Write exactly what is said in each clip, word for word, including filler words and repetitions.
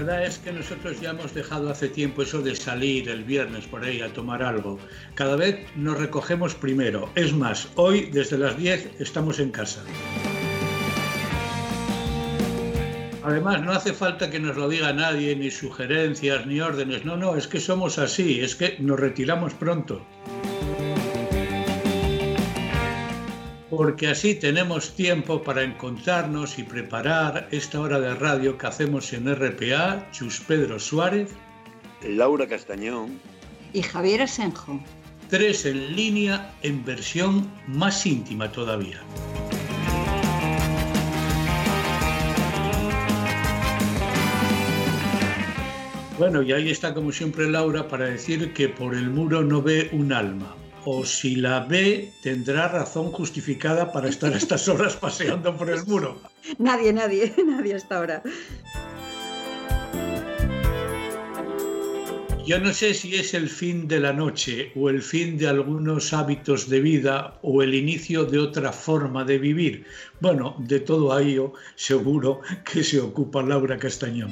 verdad es que nosotros ya hemos dejado hace tiempo eso de salir el viernes por ahí a tomar algo. Cada vez nos recogemos primero. Es más, hoy desde las diez estamos en casa. Además, no hace falta que nos lo diga nadie, ni sugerencias, ni órdenes. No, no, es que somos así, es que nos retiramos pronto. Porque así tenemos tiempo para encontrarnos y preparar esta hora de radio que hacemos en R P A, Chus Pedro Suárez, Laura Castañón y Javier Asenjo. Tres en línea en versión más íntima todavía. Bueno, y ahí está como siempre Laura para decir que por el muro no ve un alma. O si la ve, tendrá razón justificada para estar a estas horas paseando por el muro. Nadie, nadie, nadie hasta ahora. Yo no sé si es el fin de la noche o el fin de algunos hábitos de vida o el inicio de otra forma de vivir. Bueno, de todo ello seguro que se ocupa Laura Castañón.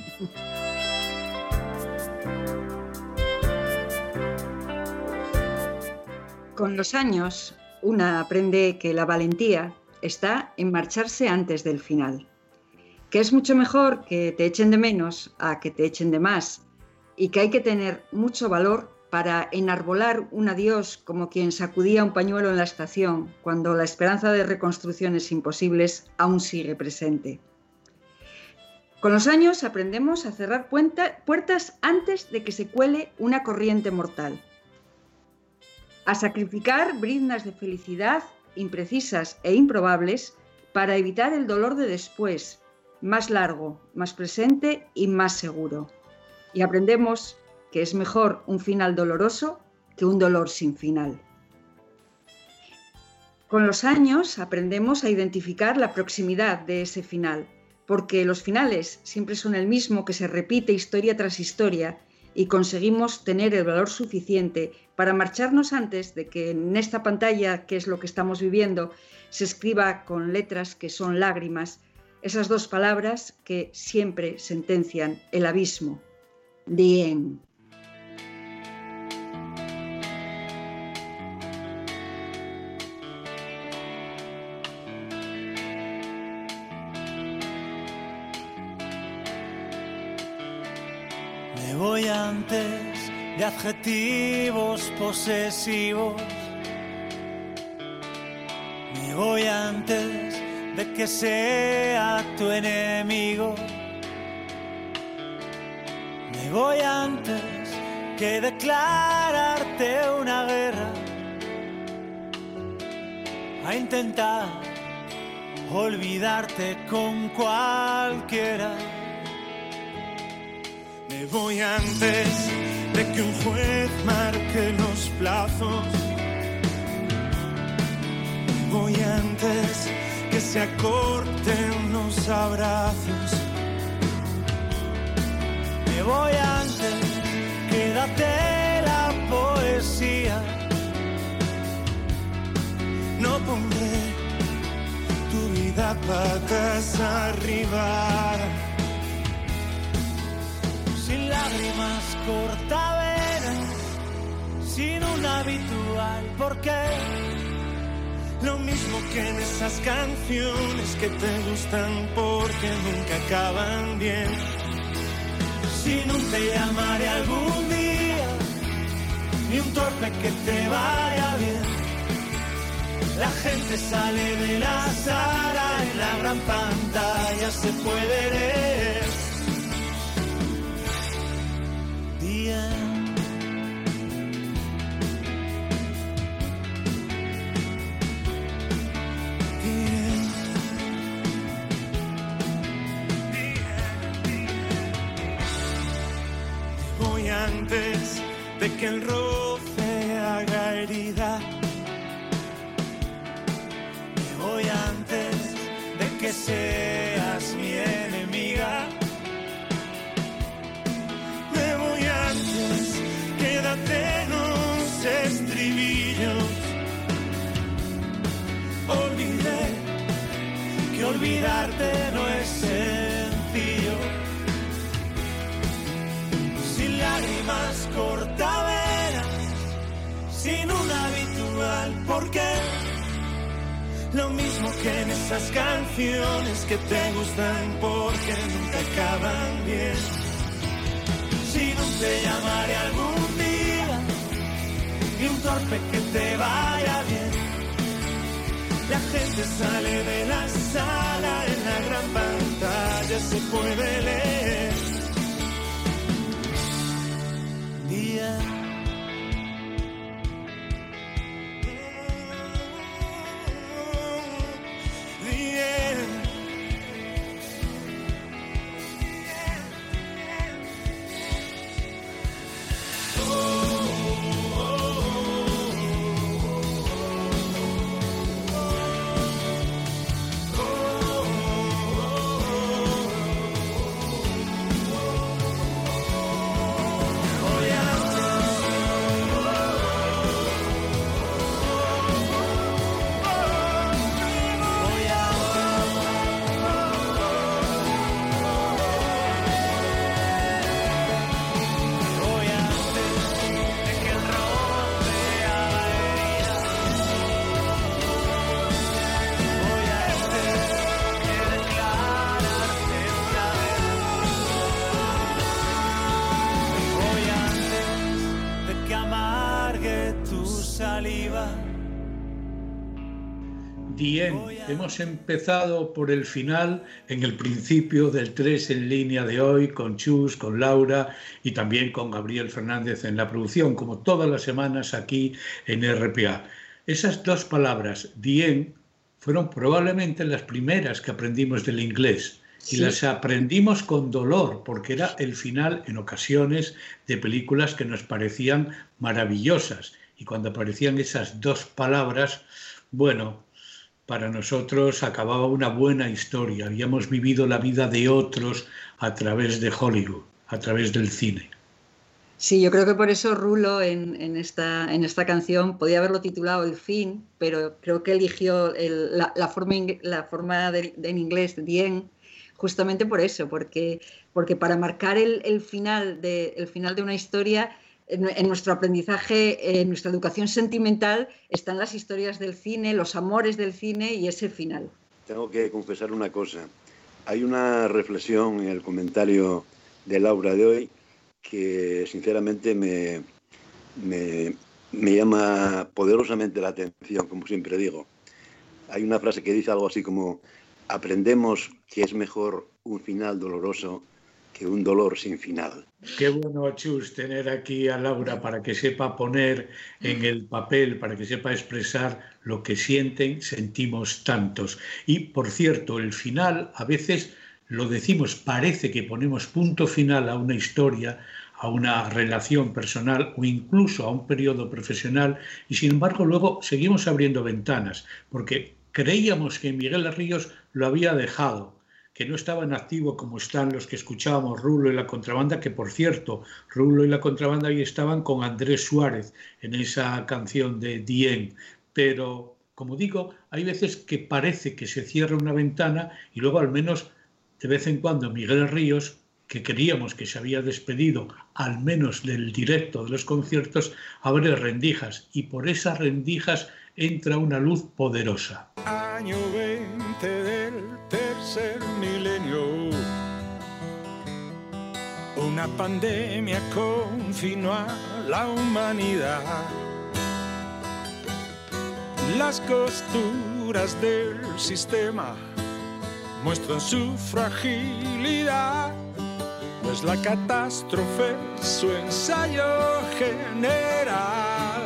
Con los años, una aprende que la valentía está en marcharse antes del final, que es mucho mejor que te echen de menos a que te echen de más y que hay que tener mucho valor para enarbolar un adiós como quien sacudía un pañuelo en la estación cuando la esperanza de reconstrucciones imposibles aún sigue presente. Con los años aprendemos a cerrar puertas antes de que se cuele una corriente mortal, a sacrificar briznas de felicidad imprecisas e improbables para evitar el dolor de después, más largo, más presente y más seguro. Y aprendemos que es mejor un final doloroso que un dolor sin final. Con los años aprendemos a identificar la proximidad de ese final, porque los finales siempre son el mismo que se repite historia tras historia, y conseguimos tener el valor suficiente para marcharnos antes de que en esta pantalla, que es lo que estamos viviendo, se escriba con letras que son lágrimas, esas dos palabras que siempre sentencian el abismo. The end. Me voy antes de adjetivos posesivos. Me voy antes de que sea tu enemigo. Me voy antes que declararte una guerra. A intentar olvidarte con cualquiera. Me voy antes de que un juez marque los plazos. Me voy antes que se acorten los abrazos. Me voy antes, quédate la poesía. No pondré tu vida patas arriba. Sin lágrimas cortaveras, sin un habitual porqué. Lo mismo que en esas canciones que te gustan porque nunca acaban bien. Sin un te llamaré algún día, ni un torpe que te vaya bien. La gente sale de la sala, en la gran pantalla se puede leer. Día. Voy antes de que el roce haga herida. Me voy antes de que seas mi enemiga. Me voy antes, quédate en los estribillos. Olvidé que olvidarte no es sencillo. lágrimas cortaveras, sin un habitual porqué. Lo mismo que en esas canciones que te gustan porque nunca acaban bien. Si no te llamaré algún día, y un torpe que te vaya bien. La gente sale de la sala, en la gran pantalla se puede leer. Día. Bien, hemos empezado por el final en el principio del tres en línea de hoy con Chus, con Laura y también con Gabriel Fernández en la producción, como todas las semanas aquí en R P A. Esas dos palabras, dien, fueron probablemente las primeras que aprendimos del inglés y sí. Las aprendimos con dolor porque era el final en ocasiones de películas que nos parecían maravillosas y cuando aparecían esas dos palabras, bueno, para nosotros acababa una buena historia. Habíamos vivido la vida de otros a través de Hollywood, a través del cine. Sí, yo creo que por eso Rulo en, en, esta, en esta canción podía haberlo titulado El fin, pero creo que eligió el, la, la forma, la forma de, de, en inglés, the end, justamente por eso, porque, porque para marcar el, el, final de, el final de una historia, en, en nuestro aprendizaje, en nuestra educación sentimental, están las historias del cine, los amores del cine y ese final. Tengo que confesar una cosa. Hay una reflexión en el comentario de Laura de hoy que sinceramente me, me, me llama poderosamente la atención, como siempre digo. Hay una frase que dice algo así como: aprendemos que es mejor un final doloroso que un dolor sin final. Qué bueno, Chus, tener aquí a Laura para que sepa poner en el papel, para que sepa expresar lo que sienten, sentimos tantos. Y, por cierto, el final a veces lo decimos, parece que ponemos punto final a una historia, a una relación personal o incluso a un periodo profesional y, sin embargo, luego seguimos abriendo ventanas porque creíamos que Miguel Ríos lo había dejado, que no estaba en activo como están los que escuchábamos, Rulo y la Contrabanda, que por cierto, Rulo y la Contrabanda ahí estaban con Andrés Suárez en esa canción de Dien, pero como digo, hay veces que parece que se cierra una ventana y luego al menos de vez en cuando Miguel Ríos, que creíamos que se había despedido al menos del directo de los conciertos, abre rendijas y por esas rendijas entra una luz poderosa. Año veinte del tercer milenio, una pandemia confinó a la humanidad. Las costuras del sistema muestran su fragilidad, pues la catástrofe es su ensayo general.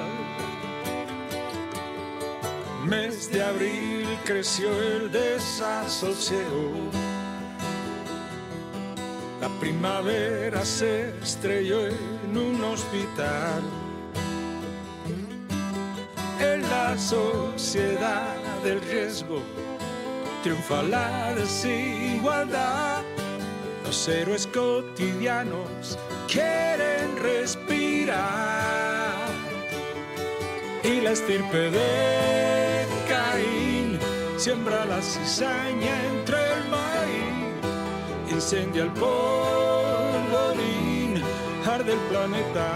Mes de abril creció el desasosiego, la primavera se estrelló en un hospital. En la sociedad del riesgo triunfa la desigualdad. Los héroes cotidianos quieren respirar y la estirpe de Caín siembra la cizaña entre el maíz, incendia el polvorín, arde del planeta.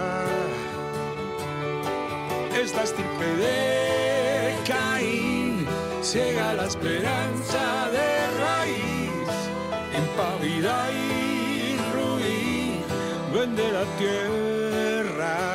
Es la estirpe de Caín, ciega la esperanza de raíz, impávida y ruin, vende la tierra.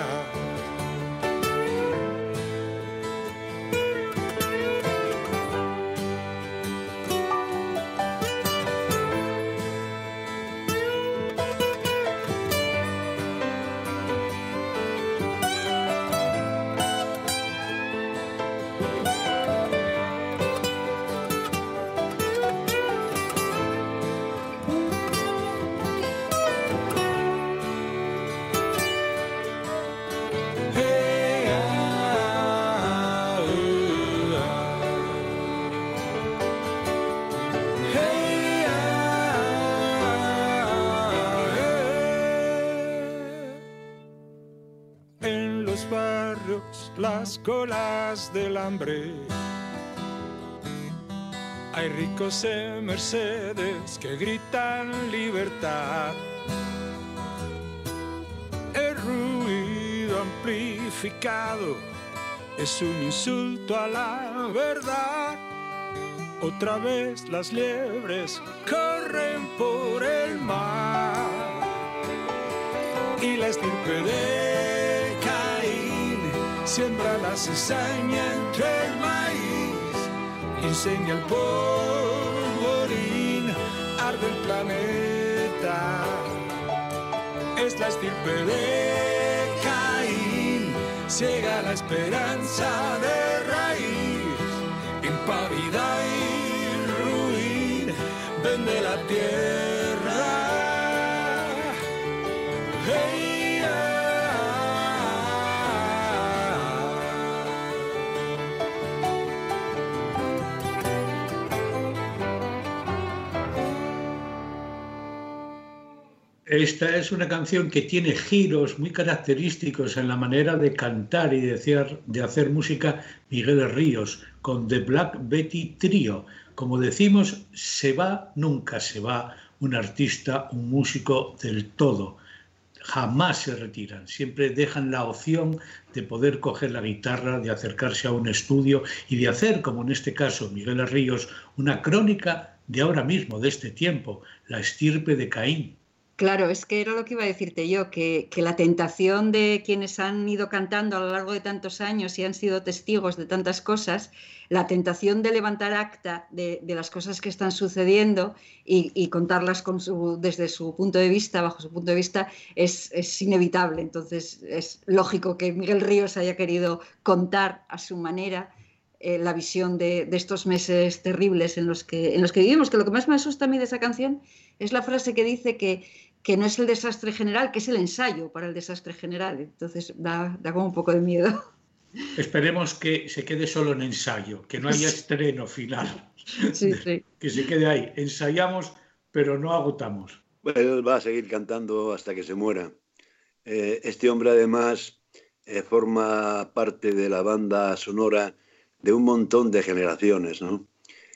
Las colas del hambre, hay ricos en Mercedes que gritan libertad. El ruido amplificado es un insulto a la verdad. Otra vez las liebres corren por el mar y la estirpe de Caín siembra la cizaña entre el maíz, incendia el polvorín, arde el planeta. Es la estirpe de Caín, ciega la esperanza de raíz, impávida y ruin, vende la tierra. Hey, esta es una canción que tiene giros muy característicos en la manera de cantar y de hacer, de hacer música Miguel Ríos, con The Black Betty Trio. Como decimos, se va, nunca se va un artista, un músico del todo. Jamás se retiran, siempre dejan la opción de poder coger la guitarra, de acercarse a un estudio y de hacer, como en este caso Miguel Ríos, una crónica de ahora mismo, de este tiempo, la estirpe de Caín. Claro, es que era lo que iba a decirte yo, que, que la tentación de quienes han ido cantando a lo largo de tantos años y han sido testigos de tantas cosas, la tentación de levantar acta de, de las cosas que están sucediendo y, y contarlas con su, desde su punto de vista, bajo su punto de vista, es, es inevitable. Entonces es lógico que Miguel Ríos haya querido contar a su manera eh, la visión de, de estos meses terribles en los, que, en los que vivimos, que lo que más me asusta a mí de esa canción es la frase que dice que que no es el desastre general, que es el ensayo para el desastre general. Entonces da, da como un poco de miedo. Esperemos que se quede solo en ensayo, que no haya estreno final. Sí, sí. Que se quede ahí. Ensayamos, pero no agotamos. Bueno, él va a seguir cantando hasta que se muera. Eh, este hombre, además, eh, forma parte de la banda sonora de un montón de generaciones, ¿no?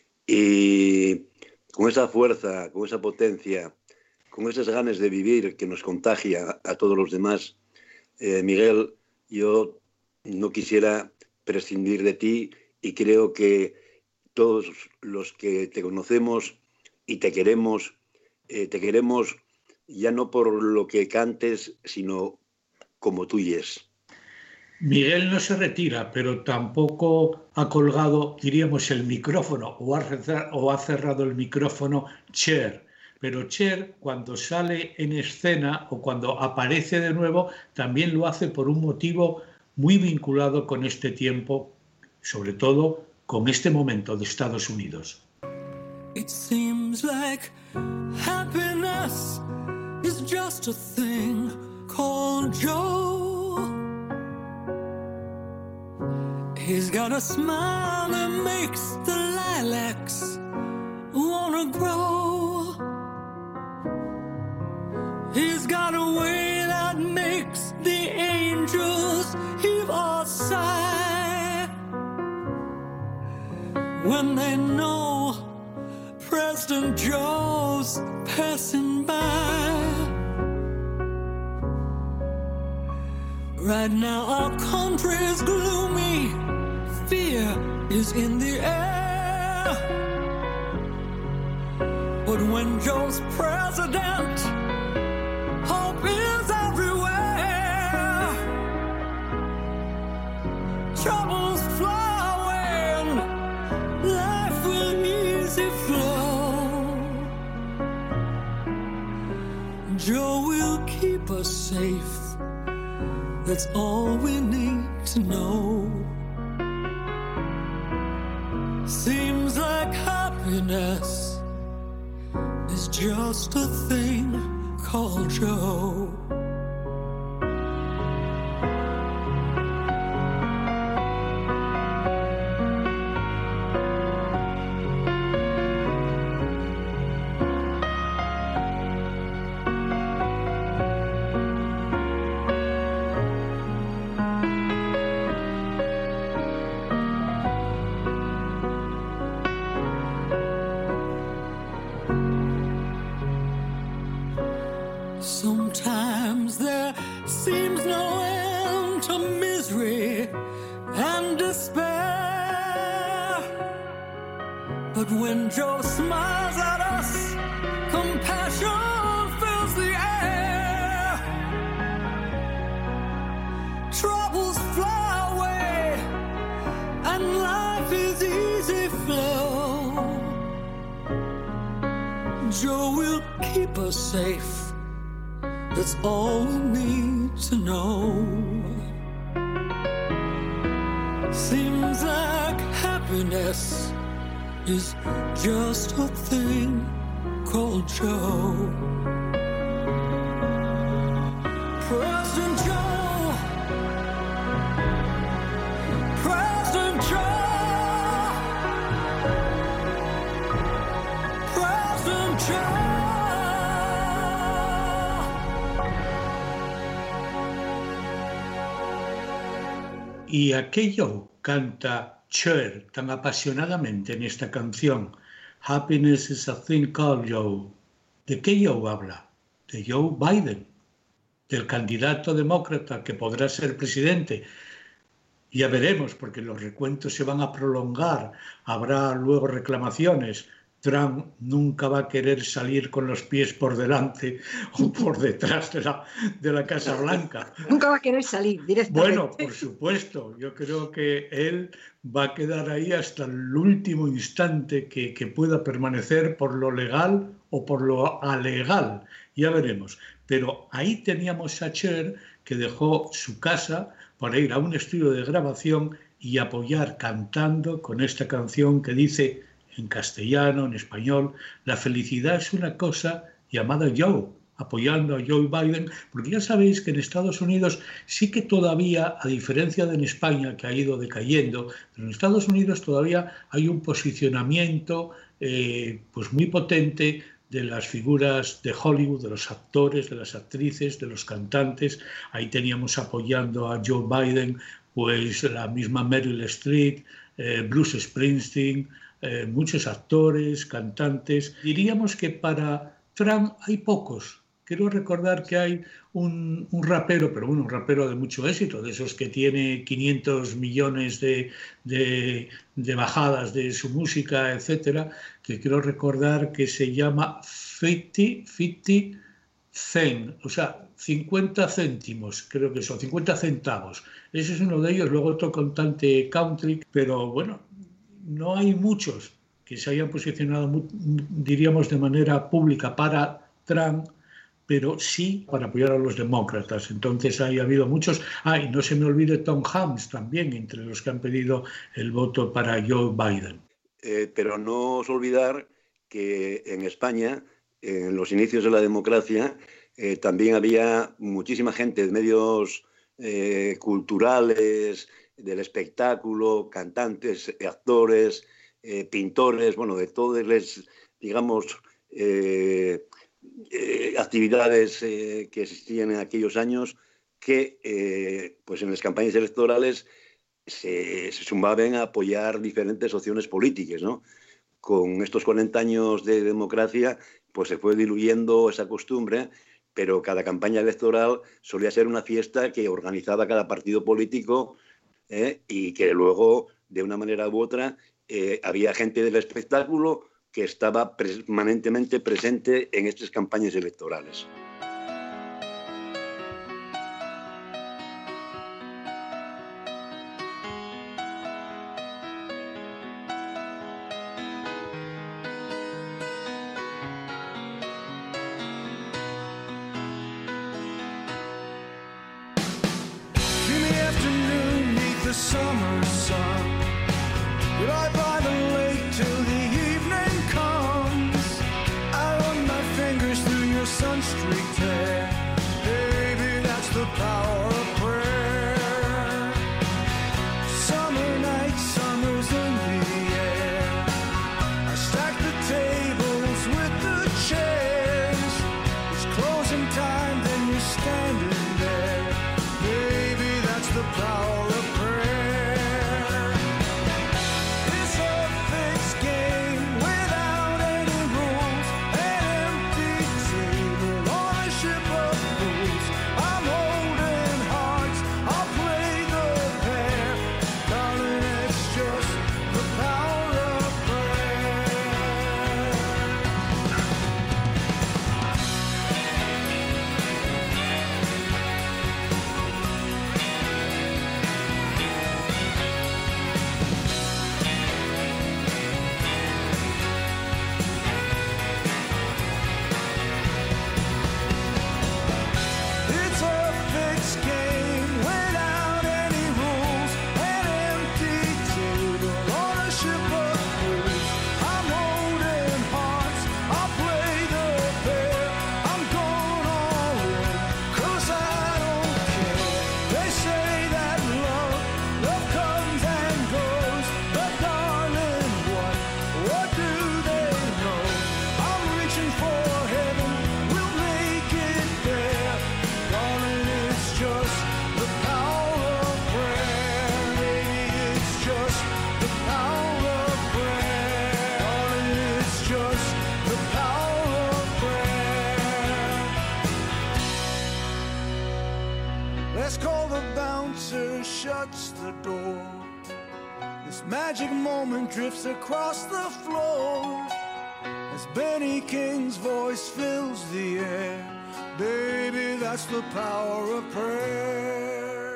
Y con esa fuerza, con esa potencia, con esas ganas de vivir que nos contagia a todos los demás, eh, Miguel, yo no quisiera prescindir de ti y creo que todos los que te conocemos y te queremos, eh, te queremos ya no por lo que cantes, sino como tú y es. Miguel no se retira, pero tampoco ha colgado, diríamos, el micrófono o ha cerrado, o ha cerrado el micrófono Cher. Pero Cher, cuando sale en escena o cuando aparece de nuevo, también lo hace por un motivo muy vinculado con este tiempo, sobre todo con este momento de Estados Unidos. It seems like happiness is just a thing called Joe. He's got a smile that makes the lilacs wanna grow. He's got a way that makes the angels heave a sigh when they know President Joe's passing by. Right now our country is gloomy, fear is in the air. But when Joe's president, hope is everywhere. Troubles fly away and life will easy flow. Joe will keep us safe. That's all we need to know. Seems like happiness is just a thing called Joe. Sometimes there seems no end to misery and despair. But when Joe smiles at us, compassion fills the air. Troubles fly away and life is easy flow. Joe will keep us safe. That's all we need to know. Seems like happiness is just a thing called Joe. President Joe, President Joe, President Joe. ¿Y a qué Joe canta Cher tan apasionadamente en esta canción? Happiness is a thing called Joe. ¿De qué Joe habla? De Joe Biden, del candidato demócrata que podrá ser presidente. Ya veremos, porque los recuentos se van a prolongar, habrá luego reclamaciones. Trump nunca va a querer salir con los pies por delante o por detrás de la, de la Casa Blanca. Nunca va a querer salir directamente. Bueno, por supuesto. Yo creo que él va a quedar ahí hasta el último instante que, que pueda permanecer por lo legal o por lo alegal. Ya veremos. Pero ahí teníamos a Cher, que dejó su casa para ir a un estudio de grabación y apoyar cantando con esta canción que dice en castellano, en español, la felicidad es una cosa llamada Joe, apoyando a Joe Biden, porque ya sabéis que en Estados Unidos sí que todavía, a diferencia de en España, que ha ido decayendo, pero en Estados Unidos todavía hay un posicionamiento eh, pues muy potente de las figuras de Hollywood, de los actores, de las actrices, de los cantantes. Ahí teníamos apoyando a Joe Biden pues la misma Meryl Streep, eh, Bruce Springsteen, Eh, muchos actores, cantantes. Diríamos que para Trump hay pocos. Quiero recordar que hay un, un rapero, pero bueno, un rapero de mucho éxito, de esos que tiene quinientos millones de, de, de bajadas de su música, etcétera, que quiero recordar que se llama cincuenta cent, o sea, cincuenta céntimos, creo que son cincuenta centavos. Ese es uno de ellos, luego otro cantante country, pero bueno, no hay muchos que se hayan posicionado, diríamos, de manera pública para Trump, pero sí para apoyar a los demócratas. Entonces ahí ha habido muchos. Ah, y no se me olvide Tom Hanks también, entre los que han pedido el voto para Joe Biden. Eh, pero no os olvidar que en España, en los inicios de la democracia, eh, también había muchísima gente de medios eh, culturales, del espectáculo, cantantes, actores, eh, pintores, bueno, de todas las, digamos, eh, eh, actividades eh, que existían en aquellos años, que eh, pues en las campañas electorales se, se sumaban a apoyar diferentes opciones políticas, ¿no? Con estos cuarenta años de democracia, pues se fue diluyendo esa costumbre, pero cada campaña electoral solía ser una fiesta que organizaba cada partido político, ¿eh? Y que luego, de una manera u otra, eh, había gente del espectáculo que estaba permanentemente presente en estas campañas electorales. The summer sun, will I by the lake till the evening comes? I run my fingers through your sun-streaked hair, baby, that's the power of prayer. Summer night, summer's in the air. I stack the tables with the chairs. It's closing time, then you're standing there, baby, that's the power of prayer. Shuts the door. This magic moment drifts across the floor as Benny King's voice fills the air. Baby, that's the power of prayer.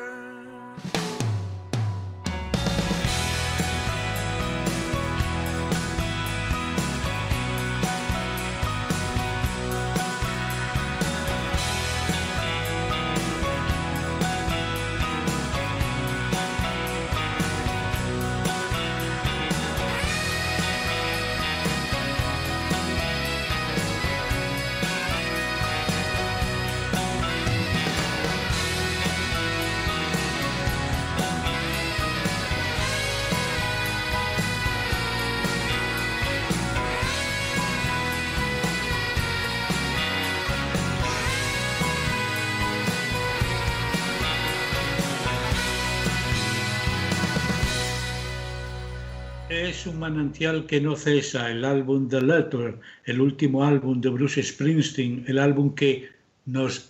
Es un manantial que no cesa, el álbum The Letter, el último álbum de Bruce Springsteen, el álbum que nos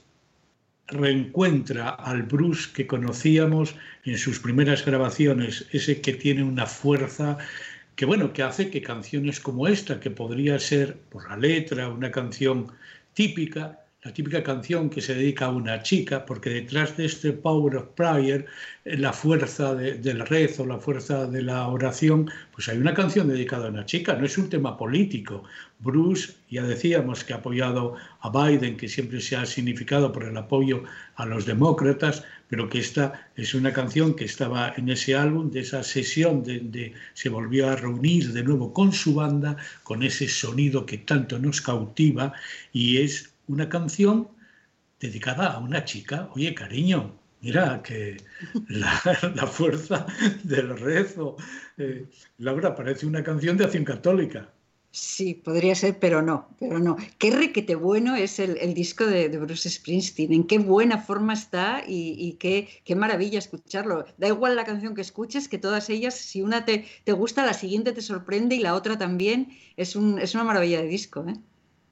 reencuentra al Bruce que conocíamos en sus primeras grabaciones, ese que tiene una fuerza que, bueno, que hace que canciones como esta, que podría ser por la letra una canción típica, la típica canción que se dedica a una chica, porque detrás de este Power of Prayer, la fuerza de, del rezo, la fuerza de la oración, pues hay una canción dedicada a una chica, no es un tema político. Bruce, ya decíamos que ha apoyado a Biden, que siempre se ha significado por el apoyo a los demócratas, pero que esta es una canción que estaba en ese álbum, de esa sesión donde se volvió a reunir de nuevo con su banda, con ese sonido que tanto nos cautiva, y es una canción dedicada a una chica. Oye, cariño, mira que la, la fuerza del rezo. Eh, Laura, parece una canción de Acción Católica. Sí, podría ser, pero no, pero no. Qué requete bueno es el, el disco de, de Bruce Springsteen, en qué buena forma está y, y qué, qué maravilla escucharlo. Da igual la canción que escuches, que todas ellas, si una te, te gusta, la siguiente te sorprende y la otra también. Es, un, es una maravilla de disco, ¿eh?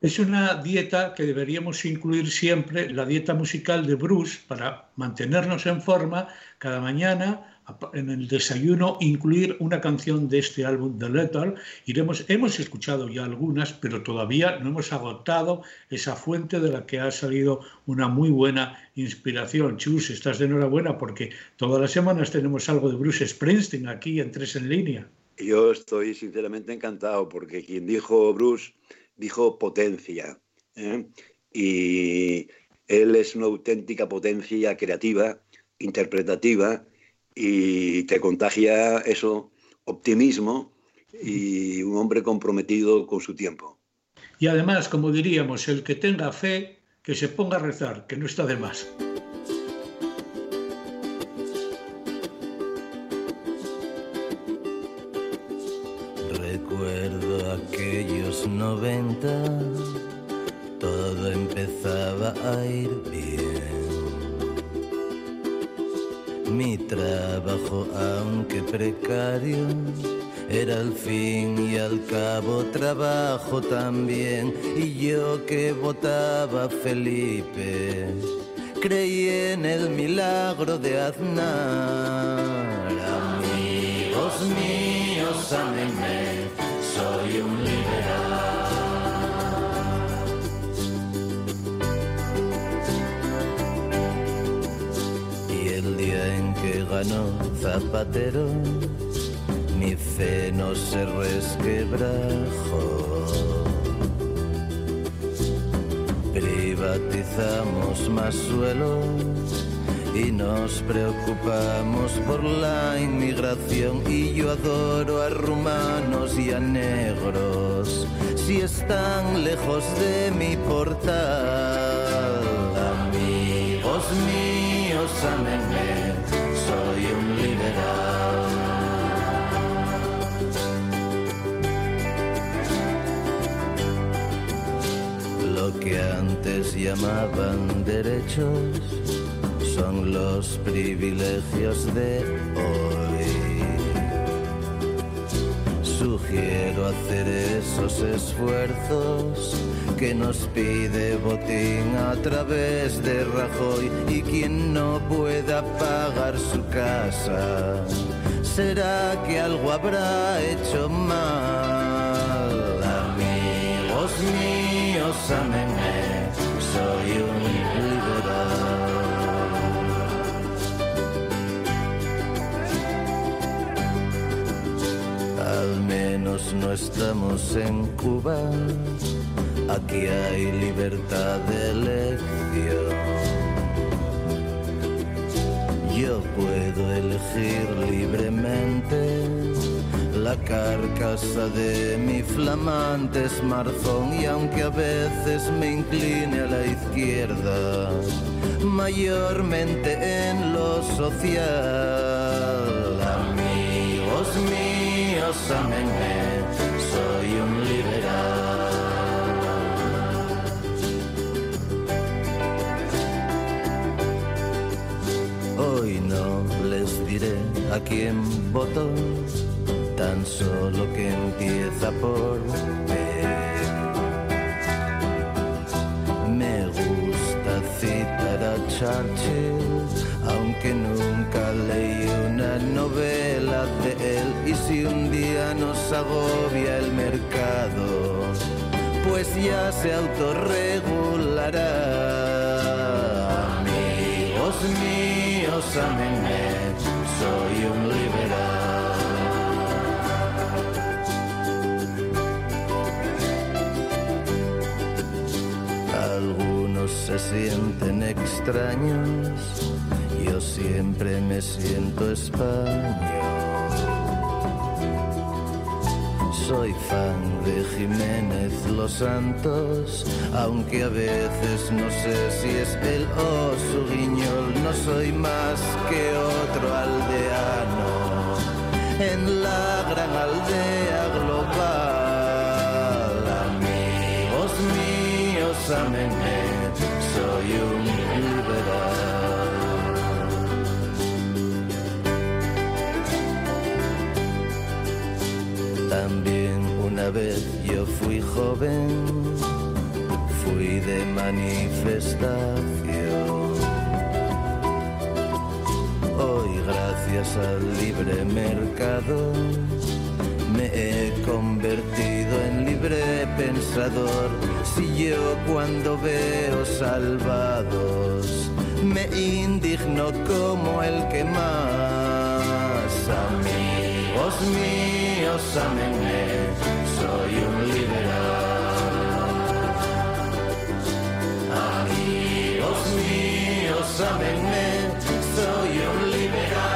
Es una dieta que deberíamos incluir siempre, la dieta musical de Bruce, para mantenernos en forma. Cada mañana, en el desayuno, incluir una canción de este álbum The Lethal. Iremos, hemos escuchado ya algunas, pero todavía no hemos agotado esa fuente de la que ha salido una muy buena inspiración. Chus, estás de enhorabuena porque todas las semanas tenemos algo de Bruce Springsteen aquí en Tres en Línea. Yo estoy sinceramente encantado porque quien dijo Bruce dijo potencia, ¿eh? Y él es una auténtica potencia creativa, interpretativa, y te contagia eso, optimismo, y un hombre comprometido con su tiempo. Y además, como diríamos, el que tenga fe, que se ponga a rezar, que no está de más. Recuerdo aquellos noventa, todo empezaba a ir bien. Mi trabajo, aunque precario, era al fin y al cabo trabajo también. Y yo que votaba a Felipe, creí en el milagro de Aznar. Amigos míos, ámenme, soy un liberal. Y el día en que ganó Zapatero, mi fe no se resquebrajó. Privatizamos más suelo y nos preocupamos por la inmigración. Y yo adoro a rumanos y a negros, si están lejos de mi portal. Amigos míos, ámenme, soy un liberal. Lo que antes llamaban derechos son los privilegios de hoy. Sugiero hacer esos esfuerzos que nos pide Botín a través de Rajoy. Y quien no pueda pagar su casa, será que algo habrá hecho mal. Amigos míos, ámenme, soy un liberal. Al menos no estamos en Cuba, aquí hay libertad de elección. Yo puedo elegir libremente la carcasa de mi flamante smartphone. Y aunque a veces me incline a la izquierda, mayormente en lo social. Amigos míos, ámenme, soy un liberal. Hoy no les diré a quién voto, tan solo que empieza por P. Me gusta citar a Churchill, aunque nunca leí una novela de él. Y si un día nos agobia el mercado, pues ya se autorregulará. Amigos míos, ámenme, soy un liberal. Algunos se sienten extraños, yo siempre me siento español. Soy fan de Jiménez Los Santos, aunque a veces no sé si es él o su guiñol. No soy más que otro aldeano en la gran aldea global. Amigos míos, ámenme, soy un liberal. También una vez yo fui joven de manifestación. Hoy, gracias al libre mercado, me he convertido en libre pensador. Si yo cuando veo salvados me indigno como el que más. Amigos míos, ámenme, soy un liberal. Amigos míos, ámenme, soy un liberal.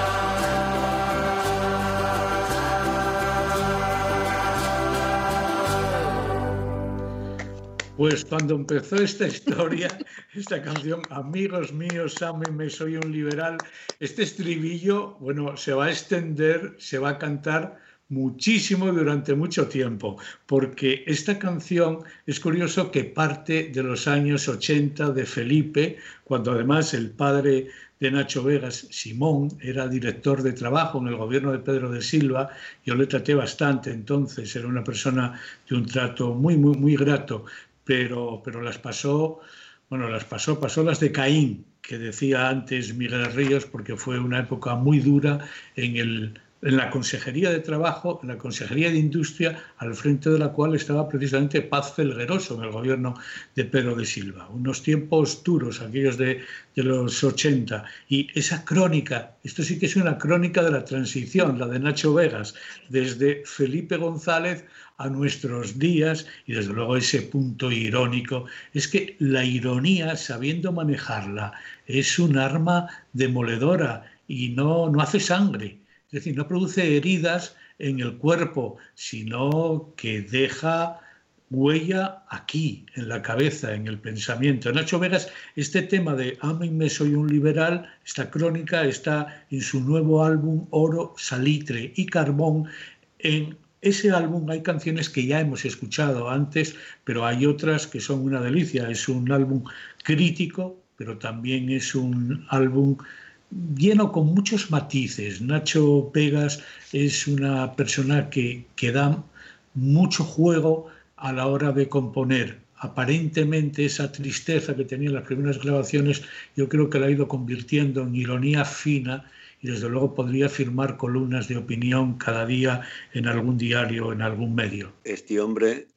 Pues cuando empezó esta historia, esta canción, amigos míos, ámenme, soy un liberal, este estribillo, bueno, se va a extender, se va a cantar muchísimo durante mucho tiempo, porque esta canción es curioso que parte de los años ochenta de Felipe, cuando además el padre de Nacho Vegas, Simón, era director de trabajo en el gobierno de Pedro de Silva. Yo le traté bastante entonces, era una persona de un trato muy, muy, muy grato, pero, pero las pasó, bueno, las pasó, pasó las de Caín, que decía antes Miguel Ríos, porque fue una época muy dura en el en la Consejería de Trabajo, en la Consejería de Industria, al frente de la cual estaba precisamente Paz Felgueroso en el gobierno de Pedro de Silva. Unos tiempos duros, aquellos de, de los ochenta. Y esa crónica, esto sí que es una crónica de la transición, la de Nacho Vegas, desde Felipe González a nuestros días, y desde luego ese punto irónico. Es que la ironía, sabiendo manejarla, es un arma demoledora y no, no hace sangre. Es decir, no produce heridas en el cuerpo, sino que deja huella aquí, en la cabeza, en el pensamiento. Nacho Vegas, este tema de ámenme, soy un liberal, esta crónica está en su nuevo álbum Oro, Salitre y Carbón. En ese álbum hay canciones que ya hemos escuchado antes, pero hay otras que son una delicia. Es un álbum crítico, pero también es un álbum lleno con muchos matices. Nacho Vegas es una persona que, que da mucho juego a la hora de componer. Aparentemente esa tristeza que tenía en las primeras grabaciones, yo creo que la ha ido convirtiendo en ironía fina, y desde luego podría firmar columnas de opinión cada día en algún diario, en algún medio. Este hombre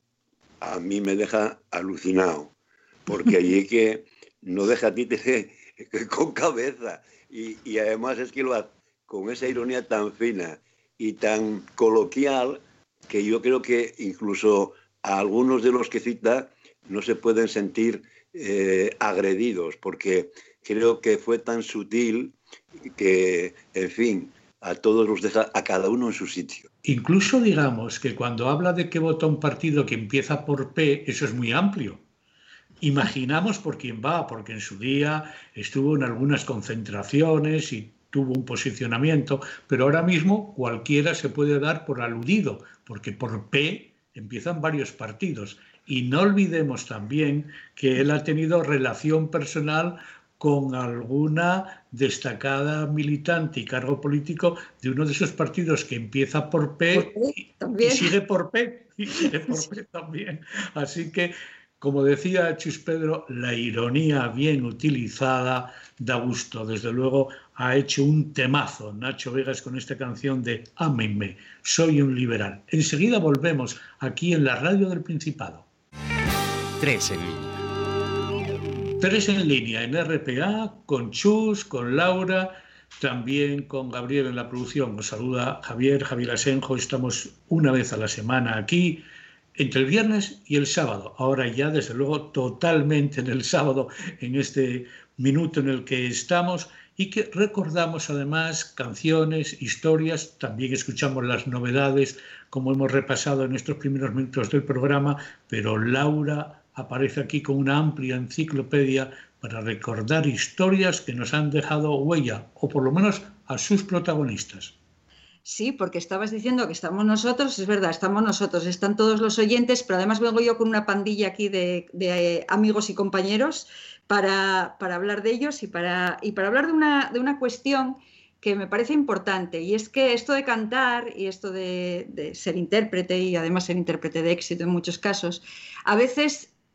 a mí me deja alucinado, porque allí que no deja títere con cabeza. Y, y además es que lo hace con esa ironía tan fina y tan coloquial que yo creo que incluso a algunos de los que cita no se pueden sentir eh, agredidos, porque creo que fue tan sutil que, en fin, a todos los deja a cada uno en su sitio. Incluso digamos que cuando habla de que vota un partido que empieza por P, eso es muy amplio. Imaginamos por quién va, porque en su día estuvo en algunas concentraciones y tuvo un posicionamiento, pero ahora mismo cualquiera se puede dar por aludido, porque por P empiezan varios partidos. Y no olvidemos también que él ha tenido relación personal con alguna destacada militante y cargo político de uno de esos partidos que empieza por P, por P y, y sigue por P, y sigue por P también. Así que, como decía Chus Pedro, la ironía bien utilizada da gusto. Desde luego ha hecho un temazo Nacho Vegas con esta canción de Ámenme, soy un liberal. Enseguida volvemos aquí en la radio del Principado. Tres en línea. Tres en línea en R P A, con Chus, con Laura, también con Gabriel en la producción. Os saluda Javier, Javier Asenjo. Estamos una vez a la semana aquí, entre el viernes y el sábado. Ahora ya, desde luego, totalmente en el sábado, en este minuto en el que estamos, y que recordamos además canciones, historias, también escuchamos las novedades, como hemos repasado en estos primeros minutos del programa, pero Laura aparece aquí con una amplia enciclopedia para recordar historias que nos han dejado huella, o por lo menos a sus protagonistas. Sí, porque estabas diciendo que estamos nosotros, es verdad, estamos nosotros, están todos los oyentes, pero además vengo yo con una pandilla aquí de, de amigos y compañeros para, para hablar de ellos y para, y para hablar de una, de una cuestión que me parece importante, y es que esto de cantar y esto de, de ser intérprete, y además ser intérprete de éxito en muchos casos, a veces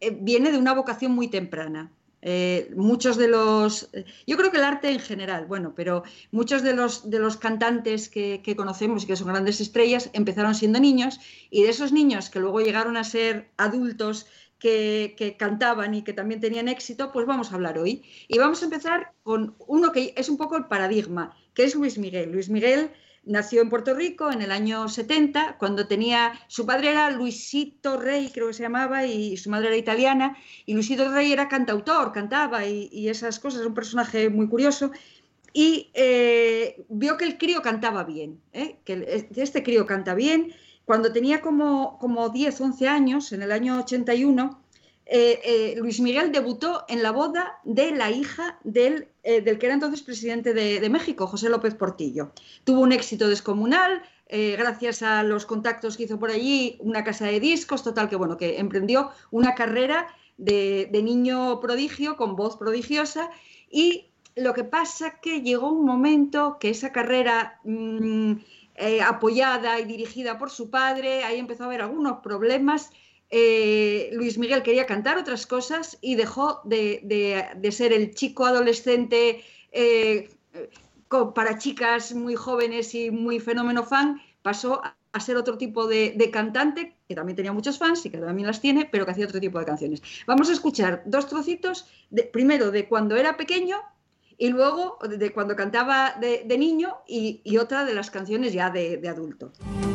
eh, viene de una vocación muy temprana. Eh, muchos de los, yo creo que el arte en general, bueno, pero muchos de los, de los cantantes que, que conocemos y que son grandes estrellas empezaron siendo niños, y de esos niños que luego llegaron a ser adultos que, que cantaban y que también tenían éxito, pues vamos a hablar hoy. Y vamos a empezar con uno que es un poco el paradigma, que es Luis Miguel. Luis Miguel nació en Puerto Rico en el año setenta, cuando tenía, su padre era Luisito Rey, creo que se llamaba, y su madre era italiana, y Luisito Rey era cantautor, cantaba y, y esas cosas, es un personaje muy curioso, y eh, vio que el crío cantaba bien, ¿eh? que este crío canta bien. Cuando tenía como, como diez, once años, en el año ochenta y uno, Eh, eh, Luis Miguel debutó en la boda de la hija del, eh, del que era entonces presidente de, de México, José López Portillo. Tuvo un éxito descomunal, eh, gracias a los contactos que hizo por allí, una casa de discos, total que bueno, que emprendió una carrera de, de niño prodigio, con voz prodigiosa, y lo que pasa que llegó un momento que esa carrera mmm, eh, apoyada y dirigida por su padre, ahí empezó a haber algunos problemas. Eh, Luis Miguel quería cantar otras cosas y dejó de, de, de ser el chico adolescente eh, para chicas muy jóvenes y muy fenómeno fan, pasó a ser otro tipo de, de cantante, que también tenía muchos fans y que también las tiene, pero que hacía otro tipo de canciones. Vamos a escuchar dos trocitos, de, primero de cuando era pequeño y luego de cuando cantaba de, de niño, y, y otra de las canciones ya de, de adulto.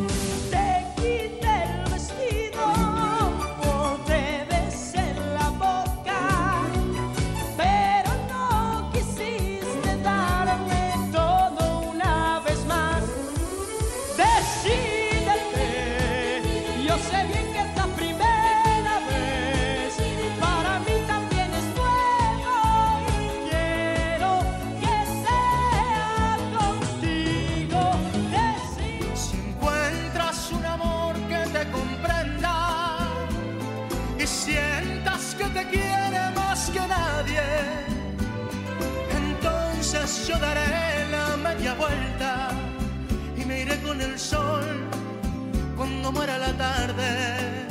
Yo daré la media vuelta y me iré con el sol cuando muera la tarde.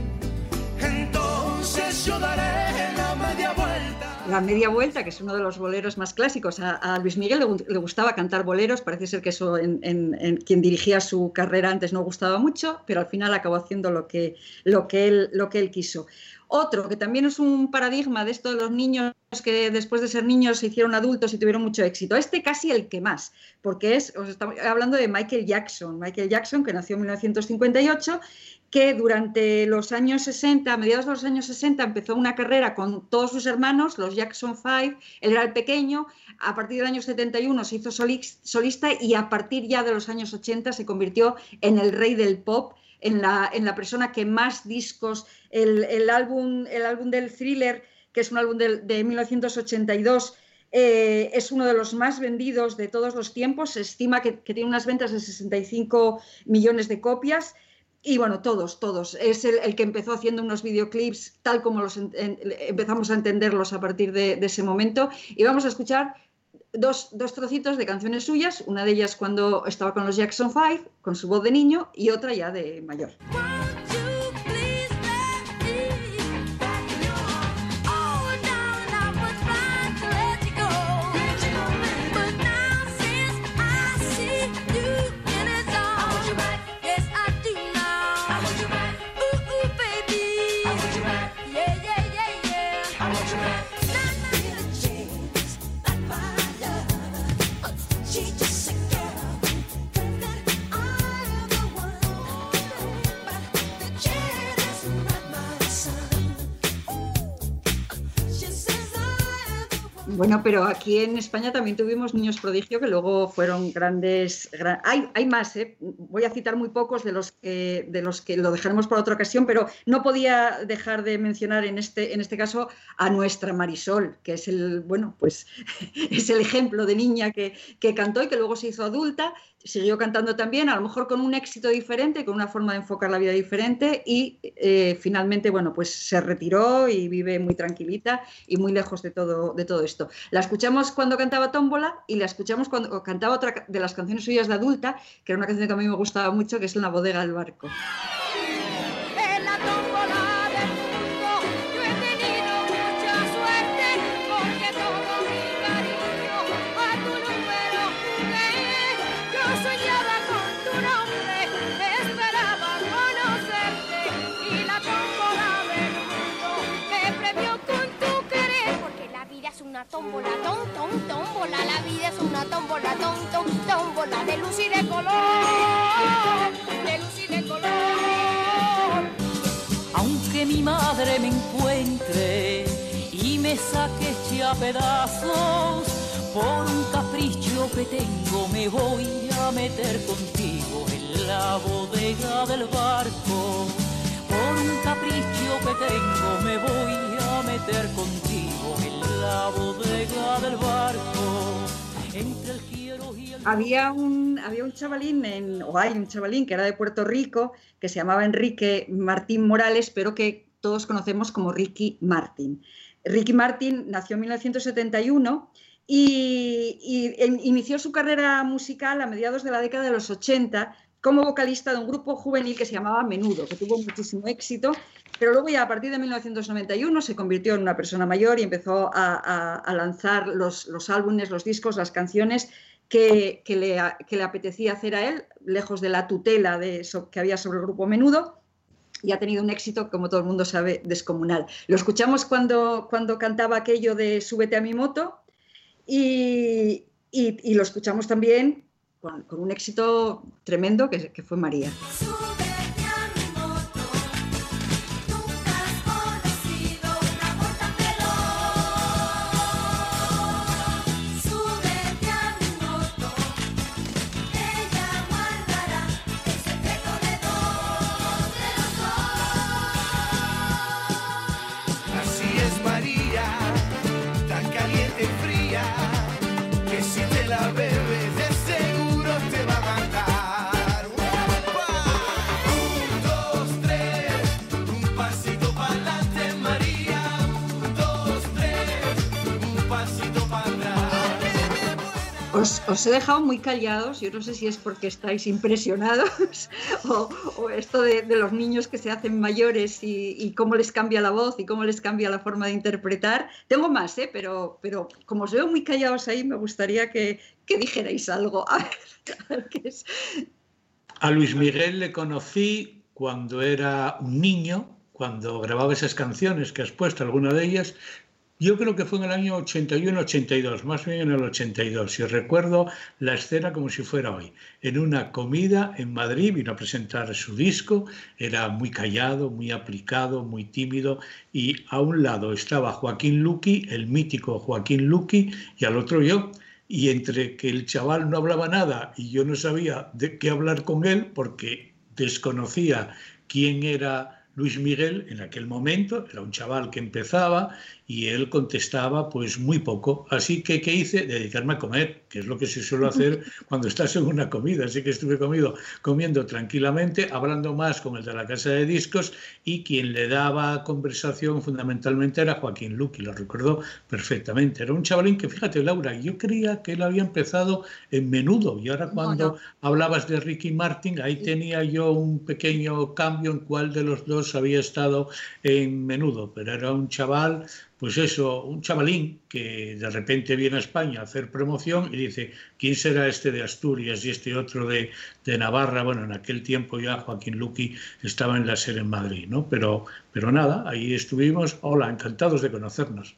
Entonces yo daré la media vuelta. La media vuelta, que es uno de los boleros más clásicos. A, a Luis Miguel le, le gustaba cantar boleros. Parece ser que eso en, en, en quien dirigía su carrera antes no gustaba mucho, pero al final acabó haciendo lo que, lo que, él, lo que él quiso. Otro que también es un paradigma de esto de los niños que después de ser niños se hicieron adultos y tuvieron mucho éxito. Este casi el que más, porque es, os estamos hablando de Michael Jackson. Michael Jackson, que nació en mil novecientos cincuenta y ocho, que durante los años sesenta, a mediados de los años sesenta, empezó una carrera con todos sus hermanos, los Jackson Five. Él era el pequeño. A partir del año setenta y uno se hizo solista y a partir ya de los años ochenta se convirtió en el rey del pop, en la, en la persona que más discos, el, el, álbum, el álbum del Thriller, que es un álbum de, de mil novecientos ochenta y dos, eh, es uno de los más vendidos de todos los tiempos. Se estima que, que tiene unas ventas de sesenta y cinco millones de copias. Y bueno, todos, todos. Es el, el que empezó haciendo unos videoclips tal como los en, en, empezamos a entenderlos a partir de, de ese momento. Y vamos a escuchar Dos, dos trocitos de canciones suyas, una de ellas cuando estaba con los Jackson Five, con su voz de niño, y otra ya de mayor. Bueno, pero aquí en España también tuvimos niños prodigio que luego fueron grandes... Gran... Hay, hay más, ¿eh? Voy a citar muy pocos de los, que, de los que lo dejaremos para otra ocasión, pero no podía dejar de mencionar en este, en este caso a nuestra Marisol, que es el, bueno, pues, es el ejemplo de niña que, que cantó y que luego se hizo adulta, siguió cantando también, a lo mejor con un éxito diferente, con una forma de enfocar la vida diferente, y eh, finalmente, bueno, pues se retiró y vive muy tranquilita y muy lejos de todo, de todo esto. La escuchamos cuando cantaba Tómbola y la escuchamos cuando cantaba otra de las canciones suyas de adulta, que era una canción que a mí me gustaba mucho, que es En la bodega del barco. En la tómbola del mundo, yo he es una tómbola, tom, tom, tómbola, la vida es una tómbola, tom, tom, tómbola, de luz y de color, de luz y de color. Aunque mi madre me encuentre y me saque hecha a pedazos, por un capricho que tengo me voy a meter contigo en la bodega del barco. Por un capricho que tengo me voy a meter contigo en la bodega del barco. Entre el quiero y el... Había un, había un chavalín, en, o hay un chavalín que era de Puerto Rico, que se llamaba Enrique Martín Morales, pero que todos conocemos como Ricky Martin. Ricky Martin nació en mil novecientos setenta y uno y, y en, inició su carrera musical a mediados de la década de los ochenta como vocalista de un grupo juvenil que se llamaba Menudo, que tuvo muchísimo éxito, pero luego ya a partir de mil novecientos noventa y uno se convirtió en una persona mayor y empezó a, a, a lanzar los, los álbumes, los discos, las canciones que, que, le, que le apetecía hacer a él, lejos de la tutela de, so, que había sobre el grupo Menudo, y ha tenido un éxito, como todo el mundo sabe, descomunal. Lo escuchamos cuando, cuando cantaba aquello de Súbete a mi moto y, y, y lo escuchamos también Con, con un éxito tremendo que, que fue María. Súbete a mi moto, nunca has conocido un amor tan veloz. Súbete a mi moto, ella guardará el secreto de dos, de los dos. Así es María, tan caliente y fría, que si te la bebes de seguro te va a matar. ¡Upa! Un, dos, tres, un pasito para adelante, María. Un, dos, tres, un pasito para atrás. Os, os he dejado muy callados, yo no sé si es porque estáis impresionados o, o esto de, de los niños que se hacen mayores y, y cómo les cambia la voz y cómo les cambia la forma de interpretar. Tengo más, ¿eh? pero, pero como os veo muy callados ahí, me gustaría que, que dijerais algo. A ver, a ver qué es. A Luis Miguel le conocí cuando era un niño, cuando grababa esas canciones que has puesto, alguna de ellas. Yo creo que fue en el año ochenta y uno ochenta y dos, más bien en el ochenta y dos. Y recuerdo la escena como si fuera hoy. En una comida en Madrid vino a presentar su disco, era muy callado, muy aplicado, muy tímido, y a un lado estaba Joaquín Luqui, el mítico Joaquín Luqui, y al otro yo. Y entre que el chaval no hablaba nada y yo no sabía de qué hablar con él porque desconocía quién era Luis Miguel en aquel momento, era un chaval que empezaba y él contestaba pues muy poco. Así que, ¿qué hice? Dedicarme a comer, que es lo que se suele hacer cuando estás en una comida. Así que estuve comido, comiendo tranquilamente, hablando más con el de la casa de discos, y quien le daba conversación fundamentalmente era Joaquín Luqui, lo recuerdo perfectamente. Era un chavalín que, fíjate, Laura, yo creía que él había empezado en Menudo, y ahora cuando no, no. hablabas de Ricky Martin, ahí tenía yo un pequeño cambio en cuál de los dos había estado en Menudo, pero era un chaval, pues eso, un chavalín que de repente viene a España a hacer promoción y dice, ¿quién será este de Asturias y este otro de, de Navarra? Bueno, en aquel tiempo ya Joaquín Luqui estaba en la SER en Madrid, ¿no? Pero, pero nada, ahí estuvimos. Hola, encantados de conocernos.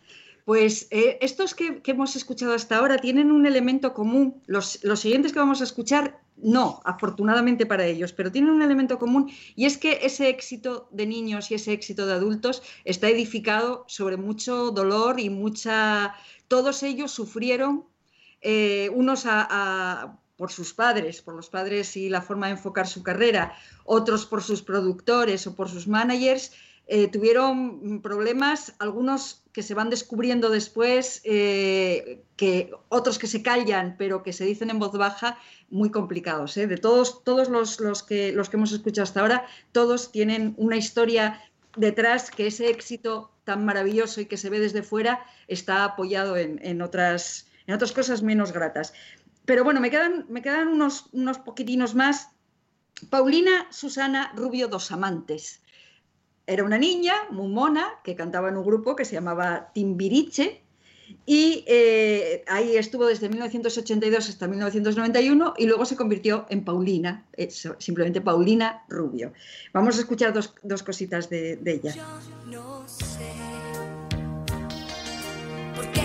Pues eh, estos que, que hemos escuchado hasta ahora tienen un elemento común. Los, los siguientes que vamos a escuchar, no, afortunadamente para ellos, pero tienen un elemento común, y es que ese éxito de niños y ese éxito de adultos está edificado sobre mucho dolor y mucha... Todos ellos sufrieron, eh, unos a, a, por sus padres, por los padres y la forma de enfocar su carrera, otros por sus productores o por sus managers. Eh, tuvieron problemas, algunos que se van descubriendo después, eh, que otros que se callan, pero que se dicen en voz baja, muy complicados, ¿eh? De todos, todos los, los, que, los que hemos escuchado hasta ahora, todos tienen una historia detrás, que ese éxito tan maravilloso y que se ve desde fuera está apoyado en, en, otras, en otras cosas menos gratas. Pero bueno, me quedan, me quedan unos, unos poquitinos más. Paulina Susana Rubio dos Amantes. Era una niña muy mona que cantaba en un grupo que se llamaba Timbiriche, y eh, ahí estuvo desde mil novecientos ochenta y dos hasta mil novecientos noventa y uno, y luego se convirtió en Paulina, eh, simplemente Paulina Rubio. Vamos a escuchar dos, dos cositas de, de ella. Yo no sé por